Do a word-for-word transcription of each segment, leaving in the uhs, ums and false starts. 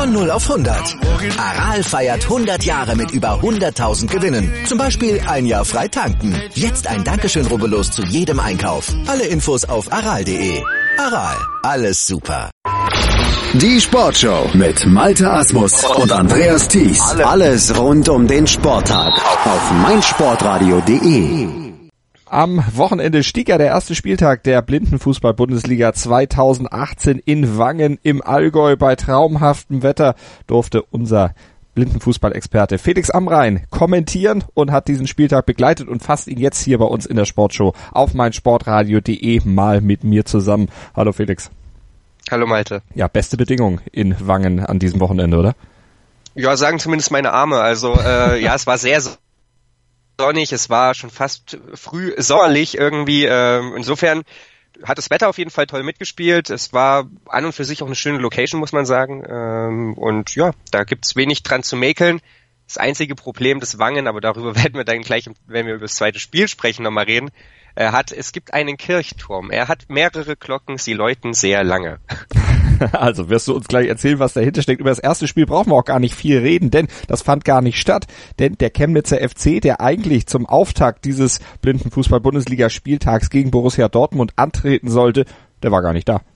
Von null auf hundert. Aral feiert hundert Jahre mit über hunderttausend Gewinnen. Zum Beispiel ein Jahr frei tanken. Jetzt ein Dankeschön, rubbellos zu jedem Einkauf. Alle Infos auf aral punkt de. Aral, alles super. Die Sportshow mit Malte Asmus und Andreas Thies. Alles rund um den Sporttag auf meinsportradio punkt de. Am Wochenende stieg ja der erste Spieltag der Blindenfußball-Bundesliga zweitausendachtzehn in Wangen im Allgäu. Bei traumhaftem Wetter durfte unser Blindenfußball-Experte Felix Amrain kommentieren und hat diesen Spieltag begleitet und fasst ihn jetzt hier bei uns in der Sportshow auf meinsportradio punkt de mal mit mir zusammen. Hallo Felix. Hallo Malte. Ja, beste Bedingungen in Wangen an diesem Wochenende, oder? Ja, sagen zumindest meine Arme. Also äh, ja, es war sehr sonnig, es war schon fast früh sommerlich irgendwie. Äh, insofern hat das Wetter auf jeden Fall toll mitgespielt. Es war an und für sich auch eine schöne Location, muss man sagen. Ähm, und ja, da gibt's wenig dran zu mäkeln. Das einzige Problem des Wangen, aber darüber werden wir dann gleich, wenn wir über das zweite Spiel sprechen, nochmal reden, er hat, es gibt einen Kirchturm. Er hat mehrere Glocken, sie läuten sehr lange. Also wirst du uns gleich erzählen, was dahinter steckt. Über das erste Spiel brauchen wir auch gar nicht viel reden, denn das fand gar nicht statt. Denn der Chemnitzer F C, der eigentlich zum Auftakt dieses Blindenfußball-Bundesliga-Spieltags gegen Borussia Dortmund antreten sollte, der war gar nicht da.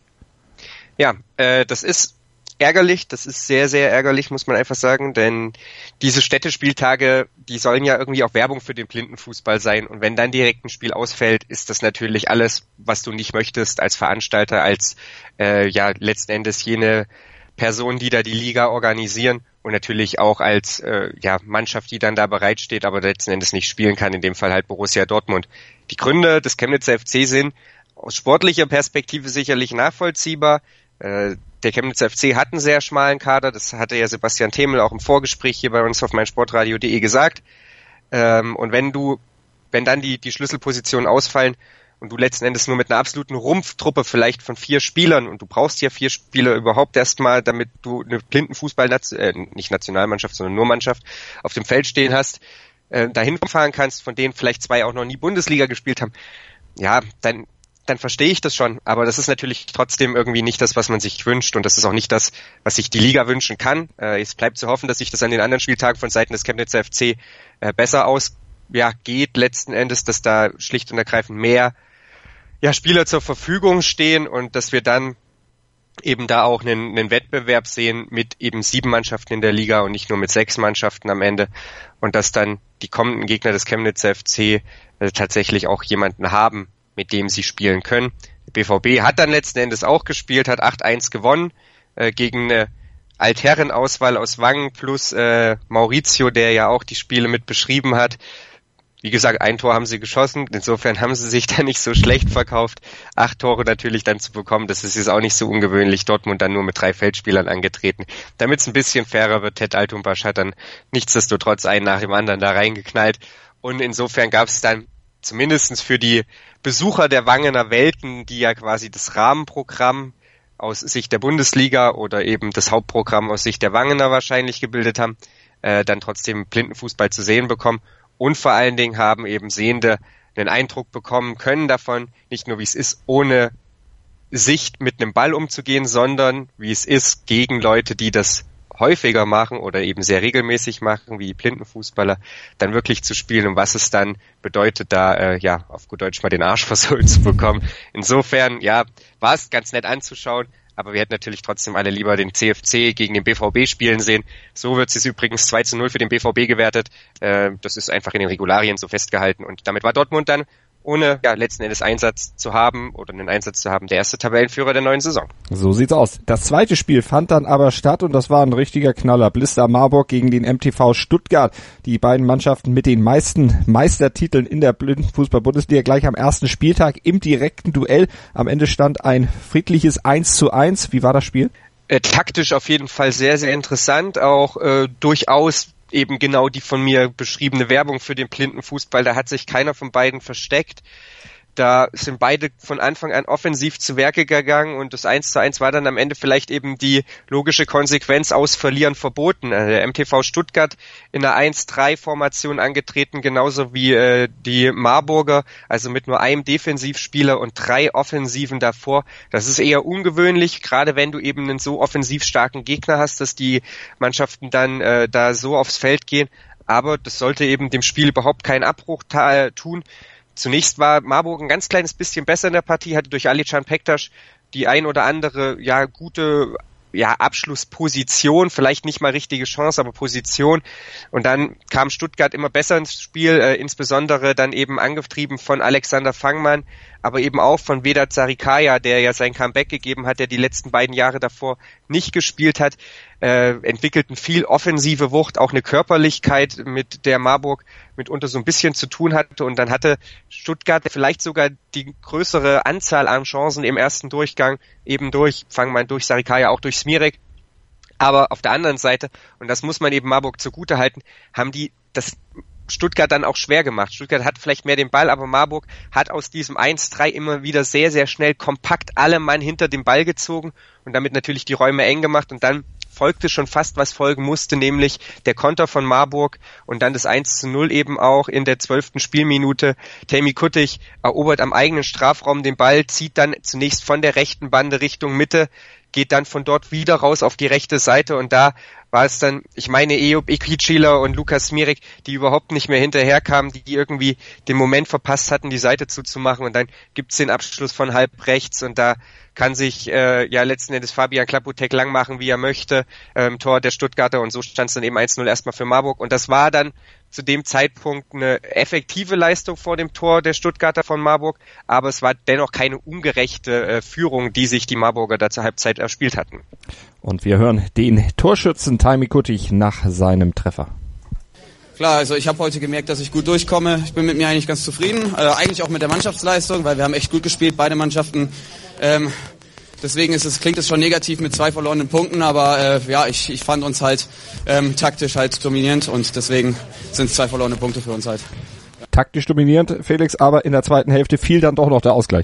Ja, äh, das ist ärgerlich, das ist sehr, sehr ärgerlich, muss man einfach sagen, denn diese Städtespieltage, die sollen ja irgendwie auch Werbung für den Blindenfußball sein und wenn dann direkt ein Spiel ausfällt, ist das natürlich alles, was du nicht möchtest als Veranstalter, als äh, ja letzten Endes jene Personen, die da die Liga organisieren und natürlich auch als äh, ja Mannschaft, die dann da bereitsteht, aber letzten Endes nicht spielen kann, in dem Fall halt Borussia Dortmund. Die Gründe des Chemnitzer F C sind aus sportlicher Perspektive sicherlich nachvollziehbar. Äh, Der Chemnitzer F C hat einen sehr schmalen Kader, das hatte ja Sebastian Themel auch im Vorgespräch hier bei uns auf meinsportradio punkt de gesagt. Ähm, und wenn du, wenn dann die, die Schlüsselpositionen ausfallen und du letzten Endes nur mit einer absoluten Rumpftruppe vielleicht von vier Spielern, und du brauchst ja vier Spieler überhaupt erstmal, damit du eine Blindenfußball, äh, nicht Nationalmannschaft, sondern nur Mannschaft auf dem Feld stehen hast, äh, dahin fahren kannst, von denen vielleicht zwei auch noch nie Bundesliga gespielt haben, ja, dann dann verstehe ich das schon, aber das ist natürlich trotzdem irgendwie nicht das, was man sich wünscht und das ist auch nicht das, was sich die Liga wünschen kann. Äh, es bleibt zu hoffen, dass sich das an den anderen Spieltagen von Seiten des Chemnitzer F C äh, besser aus, ja, geht letzten Endes, dass da schlicht und ergreifend mehr ja, Spieler zur Verfügung stehen und dass wir dann eben da auch einen, einen Wettbewerb sehen mit eben sieben Mannschaften in der Liga und nicht nur mit sechs Mannschaften am Ende und dass dann die kommenden Gegner des Chemnitzer F C äh, tatsächlich auch jemanden haben, mit dem sie spielen können. Der B V B hat dann letzten Endes auch gespielt, hat acht eins gewonnen äh, gegen eine Altherrenauswahl aus Wangen plus äh, Maurizio, der ja auch die Spiele mit beschrieben hat. Wie gesagt, ein Tor haben sie geschossen, insofern haben sie sich da nicht so schlecht verkauft. Acht Tore natürlich dann zu bekommen, das ist jetzt auch nicht so ungewöhnlich. Dortmund dann nur mit drei Feldspielern angetreten. Damit es ein bisschen fairer wird, Ted Altumbasch hat dann nichtsdestotrotz einen nach dem anderen da reingeknallt. Und insofern gab es dann zumindestens für die Besucher der Wangener Welten, die ja quasi das Rahmenprogramm aus Sicht der Bundesliga oder eben das Hauptprogramm aus Sicht der Wangener wahrscheinlich gebildet haben, äh, dann trotzdem Blindenfußball zu sehen bekommen. Und vor allen Dingen haben eben Sehende einen Eindruck bekommen können davon, nicht nur wie es ist, ohne Sicht mit einem Ball umzugehen, sondern wie es ist, gegen Leute, die das häufiger machen oder eben sehr regelmäßig machen, wie die Blindenfußballer, dann wirklich zu spielen und was es dann bedeutet, da äh, ja auf gut Deutsch mal den Arsch versohlt zu bekommen. Insofern, ja, war es ganz nett anzuschauen, aber wir hätten natürlich trotzdem alle lieber den C F C gegen den B V B spielen sehen. So wird es übrigens zwei zu null für den B V B gewertet. Äh, das ist einfach in den Regularien so festgehalten und damit war Dortmund dann ohne ja letzten Endes Einsatz zu haben oder einen Einsatz zu haben, der erste Tabellenführer der neuen Saison. So sieht's aus. Das zweite Spiel fand dann aber statt und das war ein richtiger Knaller. Blister Marburg gegen den M T V Stuttgart. Die beiden Mannschaften mit den meisten Meistertiteln in der Blindenfußball-Bundesliga gleich am ersten Spieltag im direkten Duell. Am Ende stand ein friedliches eins zu eins. Wie war das Spiel? Äh, taktisch auf jeden Fall sehr, sehr interessant. Auch äh, durchaus eben genau die von mir beschriebene Werbung für den Blindenfußball, da hat sich keiner von beiden versteckt. Da sind beide von Anfang an offensiv zu Werke gegangen und das eins zu eins war dann am Ende vielleicht eben die logische Konsequenz aus Verlieren verboten. Also der M T V Stuttgart in einer eins drei Formation angetreten, genauso wie äh, die Marburger, also mit nur einem Defensivspieler und drei Offensiven davor. Das ist eher ungewöhnlich, gerade wenn du eben einen so offensiv starken Gegner hast, dass die Mannschaften dann äh, da so aufs Feld gehen. Aber das sollte eben dem Spiel überhaupt keinen Abbruch ta- tun. Zunächst war Marburg ein ganz kleines bisschen besser in der Partie, hatte durch Alican Pektas die ein oder andere ja gute ja Abschlussposition, vielleicht nicht mal richtige Chance, aber Position. Und dann kam Stuttgart immer besser ins Spiel, äh, insbesondere dann eben angetrieben von Alexander Fangmann, aber eben auch von Vedat Sarikaya, der ja sein Comeback gegeben hat, der die letzten beiden Jahre davor nicht gespielt hat, äh, entwickelten viel offensive Wucht, auch eine Körperlichkeit, mit der Marburg mitunter so ein bisschen zu tun hatte. Und dann hatte Stuttgart vielleicht sogar die größere Anzahl an Chancen im ersten Durchgang, eben durch Fangmann, durch Sarikaya, auch durch Smirek. Aber auf der anderen Seite, und das muss man eben Marburg zugutehalten, haben die das Stuttgart dann auch schwer gemacht. Stuttgart hat vielleicht mehr den Ball, aber Marburg hat aus diesem eins drei immer wieder sehr, sehr schnell kompakt alle Mann hinter den Ball gezogen und damit natürlich die Räume eng gemacht und dann folgte schon fast, was folgen musste, nämlich der Konter von Marburg und dann das eins zu null eben auch in der zwölften Spielminute. Tammy Kuttig erobert am eigenen Strafraum den Ball, zieht dann zunächst von der rechten Bande Richtung Mitte, geht dann von dort wieder raus auf die rechte Seite und da war es dann, ich meine, Eyüp Ekicila und Lukas Smirek, die überhaupt nicht mehr hinterherkamen, die irgendwie den Moment verpasst hatten, die Seite zuzumachen und dann gibt's den Abschluss von halb rechts und da kann sich äh, ja letzten Endes Fabian Klaputek lang machen, wie er möchte, ähm, Tor der Stuttgarter und so stand es dann eben eins null erstmal für Marburg und das war dann zu dem Zeitpunkt eine effektive Leistung vor dem Tor der Stuttgarter von Marburg, aber es war dennoch keine ungerechte äh, Führung, die sich die Marburger da zur Halbzeit erspielt hatten. Und wir hören den Torschützen Tammy Kuttig nach seinem Treffer. Klar, also ich habe heute gemerkt, dass ich gut durchkomme. Ich bin mit mir eigentlich ganz zufrieden, äh, eigentlich auch mit der Mannschaftsleistung, weil wir haben echt gut gespielt, beide Mannschaften. Ähm, deswegen ist es, klingt es schon negativ mit zwei verlorenen Punkten, aber äh, ja, ich, ich fand uns halt ähm, taktisch halt dominierend und deswegen sind es zwei verlorene Punkte für uns halt. Taktisch dominierend, Felix, aber in der zweiten Hälfte fiel dann doch noch der Ausgleich.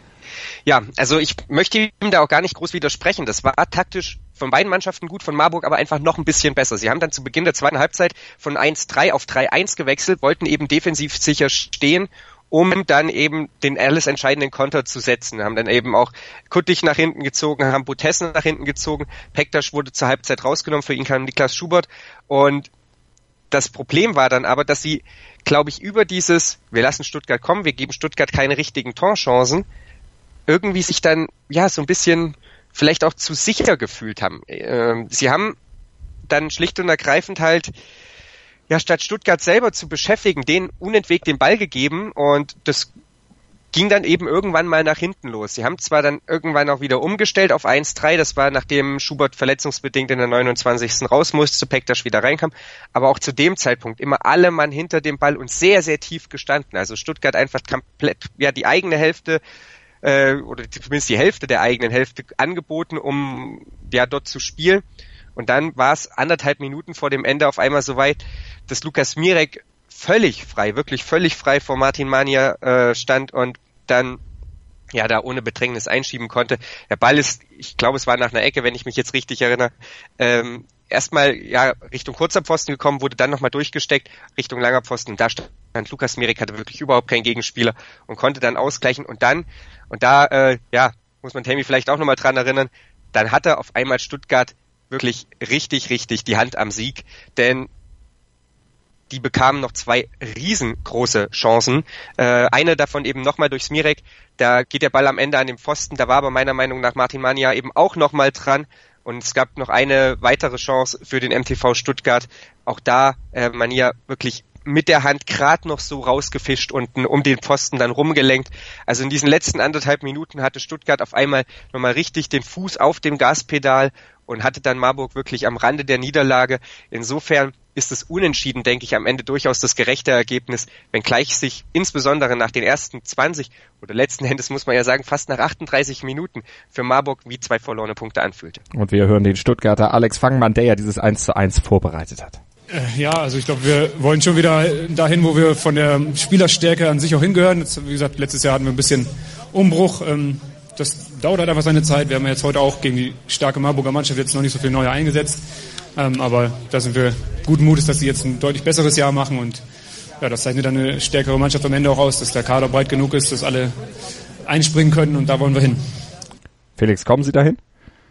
Ja, also ich möchte ihm da auch gar nicht groß widersprechen. Das war taktisch von beiden Mannschaften gut, von Marburg aber einfach noch ein bisschen besser. Sie haben dann zu Beginn der zweiten Halbzeit von eins drei auf drei eins gewechselt, wollten eben defensiv sicher stehen, um dann eben den alles entscheidenden Konter zu setzen. Haben dann eben auch Kuttig nach hinten gezogen, haben Botessen nach hinten gezogen, Pektas wurde zur Halbzeit rausgenommen, für ihn kam Niklas Schubert und das Problem war dann aber, dass sie, glaube ich, über dieses, wir lassen Stuttgart kommen, wir geben Stuttgart keine richtigen Torchancen, irgendwie sich dann, ja, so ein bisschen vielleicht auch zu sicher gefühlt haben. Ähm, sie haben dann schlicht und ergreifend halt, ja, statt Stuttgart selber zu beschäftigen, denen unentwegt den Ball gegeben und das ging dann eben irgendwann mal nach hinten los. Sie haben zwar dann irgendwann auch wieder umgestellt auf eins drei, das war nachdem Schubert verletzungsbedingt in der neunundzwanzigsten raus musste, Pektas wieder reinkam, aber auch zu dem Zeitpunkt immer alle Mann hinter dem Ball und sehr, sehr tief gestanden. Also Stuttgart einfach komplett, ja, die eigene Hälfte oder zumindest die Hälfte der eigenen Hälfte angeboten, um ja dort zu spielen. Und dann war es anderthalb Minuten vor dem Ende auf einmal so weit, dass Lukas Smirek völlig frei, wirklich völlig frei vor Martin Mania äh, stand und dann ja da ohne Bedrängnis einschieben konnte. Der Ball ist, ich glaube, es war nach einer Ecke, wenn ich mich jetzt richtig erinnere, ähm, erstmal ja Richtung kurzer Pfosten gekommen, wurde dann nochmal durchgesteckt, Richtung langer Pfosten. Und da stand Lukas Smirek, hatte wirklich überhaupt keinen Gegenspieler und konnte dann ausgleichen. Und dann, und da, äh, ja, muss man Tammy vielleicht auch nochmal dran erinnern, dann hatte auf einmal Stuttgart wirklich richtig, richtig die Hand am Sieg. Denn die bekamen noch zwei riesengroße Chancen. Äh, eine davon eben nochmal durch Smirek. Da geht der Ball am Ende an den Pfosten. Da war aber meiner Meinung nach Martin Mania eben auch nochmal dran. Und es gab noch eine weitere Chance für den M T V Stuttgart. Auch da äh, Mania wirklich mit der Hand gerade noch so rausgefischt und um den Pfosten dann rumgelenkt. Also in diesen letzten anderthalb Minuten hatte Stuttgart auf einmal nochmal richtig den Fuß auf dem Gaspedal und hatte dann Marburg wirklich am Rande der Niederlage. Insofern ist es unentschieden, denke ich, am Ende durchaus das gerechte Ergebnis, wenngleich sich insbesondere nach den ersten zwanzig oder letzten Endes muss man ja sagen, fast nach achtunddreißig Minuten für Marburg wie zwei verlorene Punkte anfühlte. Und wir hören den Stuttgarter Alex Fangmann, der ja dieses eins zu eins vorbereitet hat. Ja, also ich glaube, wir wollen schon wieder dahin, wo wir von der Spielerstärke an sich auch hingehören. Jetzt, wie gesagt, letztes Jahr hatten wir ein bisschen Umbruch. Das dauert halt einfach seine Zeit. Wir haben jetzt heute auch gegen die starke Marburger Mannschaft jetzt noch nicht so viel Neue eingesetzt. Aber da sind wir guten Mutes, dass sie jetzt ein deutlich besseres Jahr machen. Und ja, das zeichnet dann eine stärkere Mannschaft am Ende auch aus, dass der Kader breit genug ist, dass alle einspringen können. Und da wollen wir hin. Felix, kommen Sie dahin?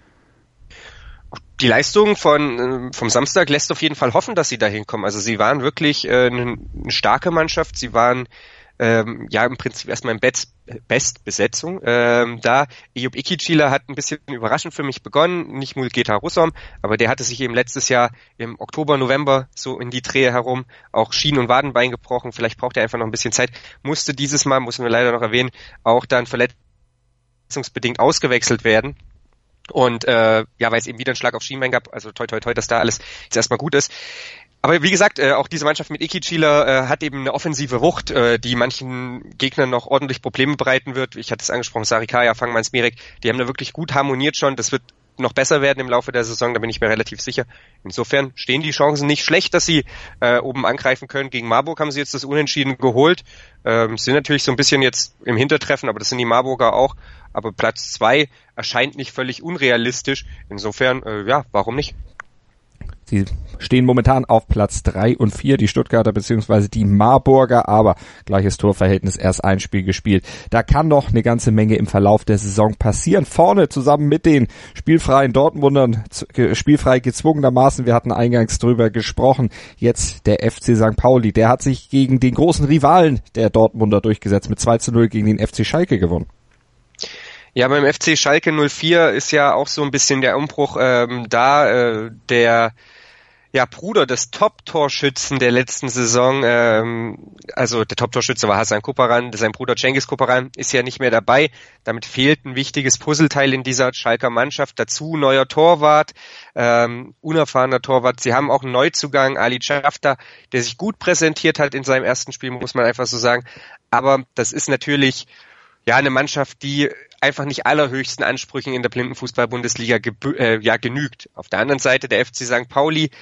Die Leistung von vom Samstag lässt auf jeden Fall hoffen, dass sie da hinkommen. Also sie waren wirklich äh, eine, eine starke Mannschaft. Sie waren ähm, ja im Prinzip erstmal in Best, Bestbesetzung ähm, da. Eyüp Ikicila hat ein bisschen überraschend für mich begonnen, nicht Mulgeta Russom, aber der hatte sich eben letztes Jahr im Oktober, November so in die Drehe herum auch Schien- und Wadenbein gebrochen. Vielleicht braucht er einfach noch ein bisschen Zeit. Musste dieses Mal, muss man leider noch erwähnen, auch dann verletzungsbedingt ausgewechselt werden. Und äh, ja, weil es eben wieder einen Schlag auf Schienbein gab, also toi toi toi, dass da alles jetzt erstmal gut ist. Aber wie gesagt, äh, auch diese Mannschaft mit Ikicila äh, hat eben eine offensive Wucht, äh, die manchen Gegnern noch ordentlich Probleme bereiten wird. Ich hatte es angesprochen, Sarikaya, Fangmann, Smirek, die haben da wirklich gut harmoniert schon. Das wird noch besser werden im Laufe der Saison, da bin ich mir relativ sicher. Insofern stehen die Chancen nicht schlecht, dass sie äh, oben angreifen können. Gegen Marburg haben sie jetzt das Unentschieden geholt. Ähm, sind natürlich so ein bisschen jetzt im Hintertreffen, aber das sind die Marburger auch. Aber Platz zwei erscheint nicht völlig unrealistisch. Insofern, äh, ja, warum nicht? Sie stehen momentan auf Platz drei und vier, die Stuttgarter bzw. die Marburger, aber gleiches Torverhältnis, erst ein Spiel gespielt. Da kann noch eine ganze Menge im Verlauf der Saison passieren. Vorne zusammen mit den spielfreien Dortmundern, spielfrei gezwungenermaßen, wir hatten eingangs drüber gesprochen, jetzt der F C Sankt Pauli, der hat sich gegen den großen Rivalen der Dortmunder durchgesetzt, mit zwei zu null gegen den F C Schalke gewonnen. Ja, beim F C Schalke null vier ist ja auch so ein bisschen der Umbruch ähm, da, äh, der ja Bruder des Top-Torschützen der letzten Saison, ähm, also der Top-Torschütze war Hasan Kuparan, sein Bruder Cengiz Kuparan ist ja nicht mehr dabei. Damit fehlt ein wichtiges Puzzleteil in dieser Schalker Mannschaft. Dazu neuer Torwart, ähm, unerfahrener Torwart. Sie haben auch einen Neuzugang, Ali Chafta, der sich gut präsentiert hat in seinem ersten Spiel, muss man einfach so sagen. Aber das ist natürlich ja eine Mannschaft, die einfach nicht allerhöchsten Ansprüchen in der Blindenfußball-Bundesliga gebü- äh, ja genügt. Auf der anderen Seite der F C Sankt Pauli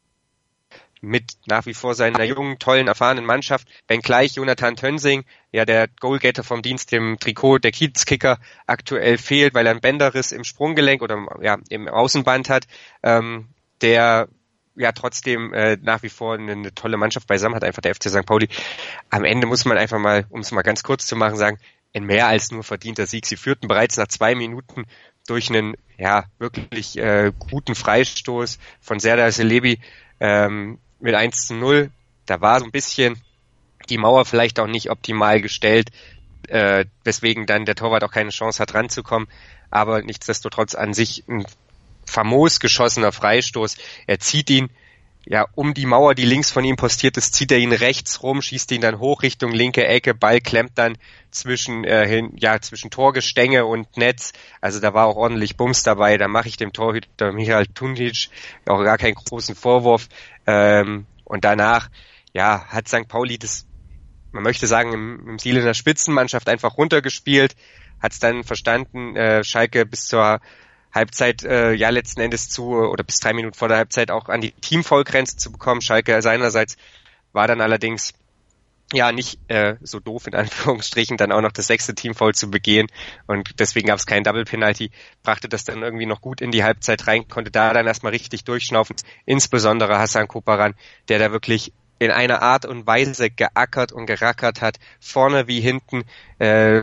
mit nach wie vor seiner jungen, tollen, erfahrenen Mannschaft, wenngleich Jonathan Tönsing, ja der Goalgetter vom Dienst im Trikot der Kiezkicker aktuell fehlt, weil er einen Bänderriss im Sprunggelenk oder ja im Außenband hat, ähm, der ja trotzdem äh, nach wie vor eine, eine tolle Mannschaft beisammen hat, einfach der F C Sankt Pauli. Am Ende muss man einfach mal, um es mal ganz kurz zu machen, sagen, ein mehr als nur verdienter Sieg. Sie führten bereits nach zwei Minuten durch einen ja wirklich äh, guten Freistoß von Serdar Celebi ähm, mit eins zu null. Da war so ein bisschen die Mauer vielleicht auch nicht optimal gestellt, äh, weswegen dann der Torwart auch keine Chance hat ranzukommen. Aber nichtsdestotrotz an sich ein famos geschossener Freistoß. Er zieht ihn ja um die Mauer, die links von ihm postiert ist, zieht er ihn rechts rum, schießt ihn dann hoch Richtung linke Ecke, Ball klemmt dann zwischen äh, hin, ja zwischen Torgestänge und Netz. Also da war auch ordentlich Bums dabei. Da mache ich dem Torhüter Michael Tundic auch gar keinen großen Vorwurf. Ähm, und danach ja hat Sankt Pauli das, man möchte sagen, im, im Stil einer Spitzenmannschaft einfach runtergespielt, hat es dann verstanden, äh, Schalke bis zur Halbzeit äh, ja letzten Endes zu oder bis drei Minuten vor der Halbzeit auch an die Teamfoulgrenze zu bekommen. Schalke seinerseits war dann allerdings ja nicht äh, so doof in Anführungsstrichen, dann auch noch das sechste Teamfoul zu begehen und deswegen gab es keinen Double Penalty, brachte das dann irgendwie noch gut in die Halbzeit rein, konnte da dann erstmal richtig durchschnaufen, insbesondere Hasan Kuparan, der da wirklich in einer Art und Weise geackert und gerackert hat, vorne wie hinten, äh,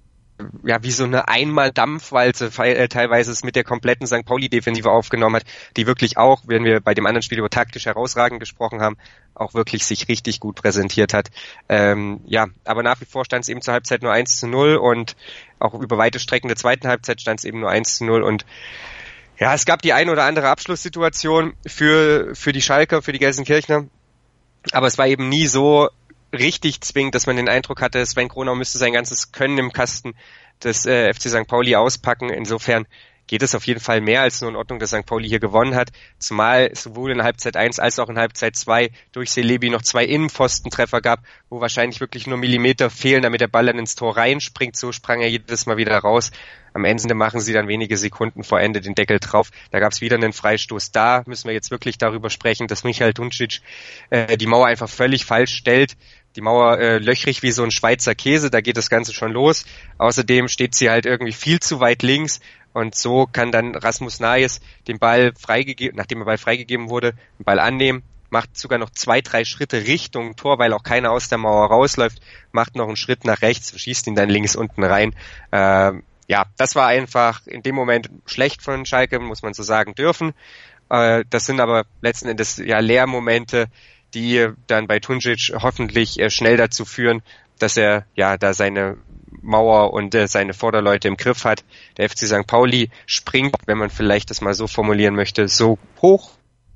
ja, wie so eine Einmal-Dampfwalze äh, teilweise es mit der kompletten Sankt Pauli-Defensive aufgenommen hat, die wirklich auch, wenn wir bei dem anderen Spiel über taktisch herausragend gesprochen haben, auch wirklich sich richtig gut präsentiert hat. Ähm, ja, aber nach wie vor stand es eben zur Halbzeit nur eins zu null und auch über weite Strecken der zweiten Halbzeit stand es eben nur eins zu null und ja, es gab die ein oder andere Abschlusssituation für, für die Schalker, für die Gelsenkirchner, aber es war eben nie so richtig zwingend, dass man den Eindruck hatte, Sven Kronau müsste sein ganzes Können im Kasten des äh, F C Sankt Pauli auspacken. Insofern geht es auf jeden Fall mehr als nur in Ordnung, dass Sankt Pauli hier gewonnen hat. Zumal sowohl in Halbzeit eins als auch in Halbzeit zwei durch Celebi noch zwei Innenpfostentreffer gab, wo wahrscheinlich wirklich nur Millimeter fehlen, damit der Ball dann ins Tor reinspringt. So sprang er jedes Mal wieder raus. Am Ende machen sie dann wenige Sekunden vor Ende den Deckel drauf. Da gab es wieder einen Freistoß. Da müssen wir jetzt wirklich darüber sprechen, dass Michael Tuncic äh, die Mauer einfach völlig falsch stellt. Die Mauer äh, löchrig wie so ein Schweizer Käse, da geht das Ganze schon los. Außerdem steht sie halt irgendwie viel zu weit links und so kann dann Rasmus Nayes den Ball freigegeben, nachdem der Ball freigegeben wurde, den Ball annehmen, macht sogar noch zwei, drei Schritte Richtung Tor, weil auch keiner aus der Mauer rausläuft, macht noch einen Schritt nach rechts, schießt ihn dann links unten rein. Ähm, ja, das war einfach in dem Moment schlecht von Schalke, muss man so sagen dürfen. Äh, das sind aber letzten Endes ja Lehrmomente, die dann bei Tuncic hoffentlich äh, schnell dazu führen, dass er ja da seine Mauer und äh, seine Vorderleute im Griff hat. Der F C Sankt Pauli springt, wenn man vielleicht das mal so formulieren möchte, so hoch,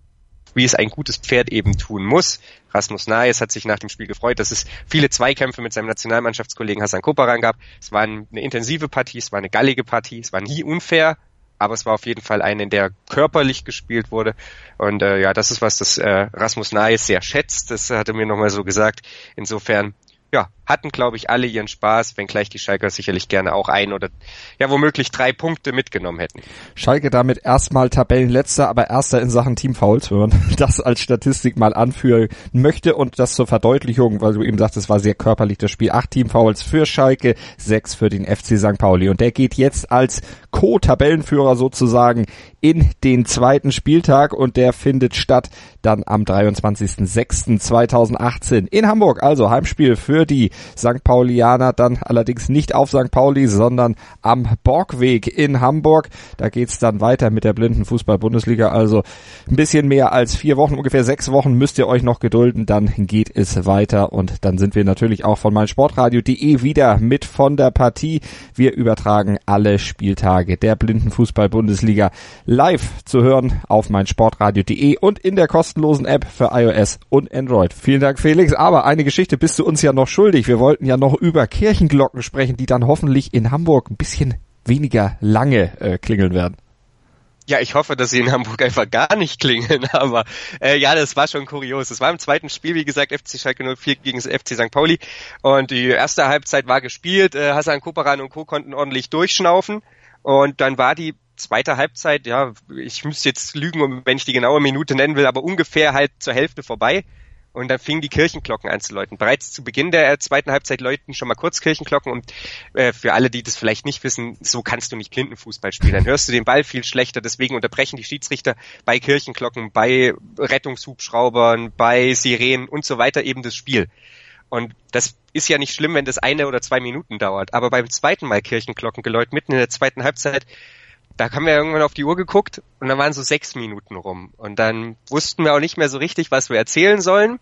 wie es ein gutes Pferd eben tun muss. Rasmus Nayes hat sich nach dem Spiel gefreut, dass es viele Zweikämpfe mit seinem Nationalmannschaftskollegen Hasan Koparan gab. Es war eine intensive Partie, es war eine gallige Partie, es war nie unfair, aber es war auf jeden Fall eine, in der körperlich gespielt wurde. Und äh, ja, das ist was, das äh, Rasmus Nayes sehr schätzt. Das hat er mir nochmal so gesagt. Insofern, ja, hatten, glaube ich, alle ihren Spaß, wenngleich die Schalker sicherlich gerne auch ein oder ja womöglich drei Punkte mitgenommen hätten. Schalke damit erstmal Tabellenletzter, aber Erster in Sachen Teamfouls, wenn man das als Statistik mal anführen möchte und das zur Verdeutlichung, weil du eben sagtest, es war sehr körperlich das Spiel. Acht Teamfouls für Schalke, sechs für den F C Sankt Pauli und der geht jetzt als Co-Tabellenführer sozusagen in den zweiten Spieltag und der findet statt dann am dreiundzwanzigsten sechsten zweitausendachtzehn in Hamburg. Also Heimspiel für die Sankt Paulianer, dann allerdings nicht auf Sankt Pauli, sondern am Borgweg in Hamburg. Da geht's dann weiter mit der Blindenfußball-Bundesliga. Also ein bisschen mehr als vier Wochen, ungefähr sechs Wochen müsst ihr euch noch gedulden. Dann geht es weiter und dann sind wir natürlich auch von meinsportradio punkt de wieder mit von der Partie. Wir übertragen alle Spieltage der Blindenfußball-Bundesliga live zu hören auf meinsportradio punkt de und in der kostenlosen App für iOS und Android. Vielen Dank, Felix. Aber eine Geschichte bist du uns ja noch schuldig. Wir wollten ja noch über Kirchenglocken sprechen, die dann hoffentlich in Hamburg ein bisschen weniger lange äh, klingeln werden. Ja, ich hoffe, dass sie in Hamburg einfach gar nicht klingeln, aber äh, ja, das war schon kurios. Es war im zweiten Spiel, wie gesagt, F C Schalke null vier gegen F C Sankt Pauli und die erste Halbzeit war gespielt. Äh, Hasan Koparan und Co. konnten ordentlich durchschnaufen und dann war die zweite Halbzeit, ja, ich müsste jetzt lügen, wenn ich die genaue Minute nennen will, aber ungefähr halt zur Hälfte vorbei. Und dann fingen die Kirchenglocken an zu läuten. Bereits zu Beginn der zweiten Halbzeit läuten schon mal kurz Kirchenglocken. Und äh, für alle, die das vielleicht nicht wissen, so kannst du nicht Blindenfußball spielen. Dann hörst du den Ball viel schlechter. Deswegen unterbrechen die Schiedsrichter bei Kirchenglocken, bei Rettungshubschraubern, bei Sirenen und so weiter eben das Spiel. Und das ist ja nicht schlimm, wenn das eine oder zwei Minuten dauert. Aber beim zweiten Mal Kirchenglocken mitten in der zweiten Halbzeit, da haben wir irgendwann auf die Uhr geguckt und dann waren so sechs Minuten rum. Und dann wussten wir auch nicht mehr so richtig, was wir erzählen sollen.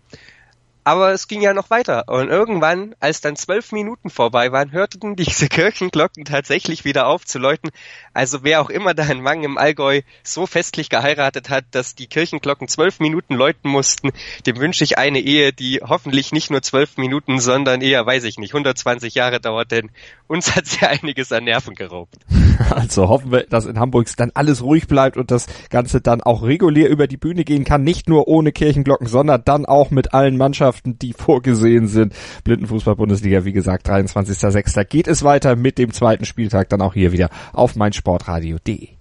Aber es ging ja noch weiter. Und irgendwann, als dann zwölf Minuten vorbei waren, hörten diese Kirchenglocken tatsächlich wieder auf zu läuten. Also wer auch immer da in Wangen im Allgäu so festlich geheiratet hat, dass die Kirchenglocken zwölf Minuten läuten mussten, dem wünsche ich eine Ehe, die hoffentlich nicht nur zwölf Minuten, sondern eher, weiß ich nicht, hundertzwanzig Jahre dauert, denn uns hat ja einiges an Nerven geraubt. Also hoffen wir, dass in Hamburg dann alles ruhig bleibt und das Ganze dann auch regulär über die Bühne gehen kann. Nicht nur ohne Kirchenglocken, sondern dann auch mit allen Mannschaften, die vorgesehen sind. Blindenfußball-Bundesliga, wie gesagt, dreiundzwanzigsten sechsten geht es weiter mit dem zweiten Spieltag, dann auch hier wieder auf meinsportradio punkt de.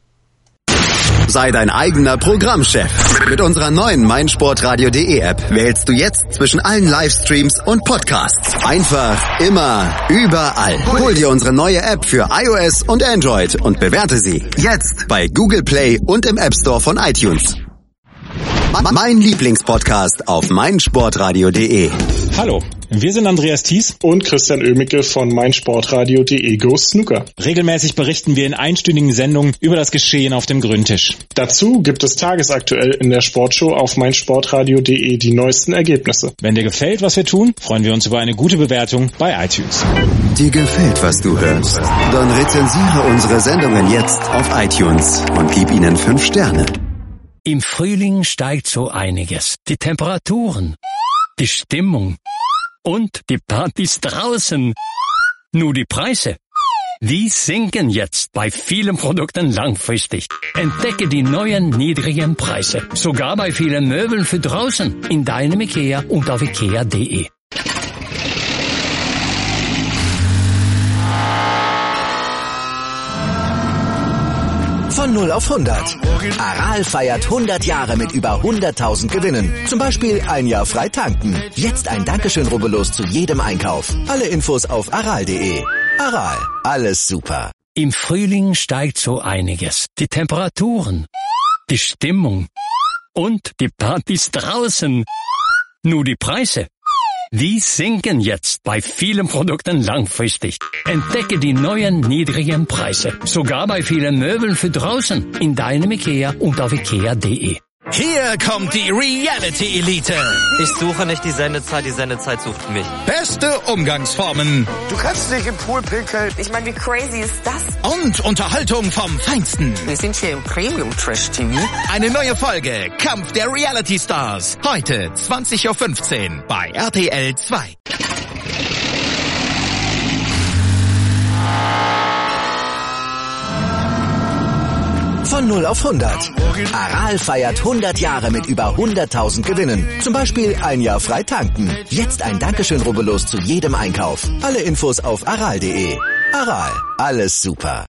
Sei dein eigener Programmchef. Mit unserer neuen meinsportradio punkt de App wählst du jetzt zwischen allen Livestreams und Podcasts. Einfach, immer, überall. Hol dir unsere neue App für iOS und Android und bewerte sie jetzt bei Google Play und im App Store von iTunes. Mein Lieblingspodcast auf meinsportradio punkt de. Hallo, wir sind Andreas Thies und Christian Oemicke von meinsportradio punkt de Go Snooker. Regelmäßig berichten wir in einstündigen Sendungen über das Geschehen auf dem Grüntisch. Dazu gibt es tagesaktuell in der Sportshow auf meinsportradio punkt de die neuesten Ergebnisse. Wenn dir gefällt, was wir tun, freuen wir uns über eine gute Bewertung bei iTunes. Dir gefällt, was du hörst? Dann rezensiere unsere Sendungen jetzt auf iTunes und gib ihnen fünf Sterne. Im Frühling steigt so einiges. Die Temperaturen, die Stimmung und die Partys draußen. Nur die Preise, Die sinken jetzt bei vielen Produkten langfristig. Entdecke die neuen niedrigen Preise. Sogar bei vielen Möbeln für draußen. In deinem IKEA und auf ikea punkt de. Von null auf hundert. Aral feiert hundert Jahre mit über hunderttausend Gewinnen. Zum Beispiel ein Jahr frei tanken. Jetzt ein Dankeschön, rubbellos zu jedem Einkauf. Alle Infos auf aral punkt de. Aral, alles super. Im Frühling steigt so einiges. Die Temperaturen, die Stimmung und die Partys draußen. Nur die Preise, die sinken jetzt bei vielen Produkten langfristig. Entdecke die neuen niedrigen Preise. Sogar bei vielen Möbeln für draußen. In deinem IKEA und auf ikea punkt de. Hier kommt die Reality Elite. Ich suche nicht die Sendezeit, die Sendezeit sucht mich. Beste Umgangsformen. Du kannst nicht im Pool pinkeln. Ich meine, wie crazy ist das? Und Unterhaltung vom Feinsten. Wir sind hier im Premium Trash T V. Eine neue Folge Kampf der Reality Stars. Heute zwanzig Uhr fünfzehn bei R T L zwei. Von null auf hundert. Aral feiert hundert Jahre mit über hunderttausend Gewinnen. Zum Beispiel ein Jahr frei tanken. Jetzt ein Dankeschön, rubbellos zu jedem Einkauf. Alle Infos auf aral punkt de. Aral, alles super.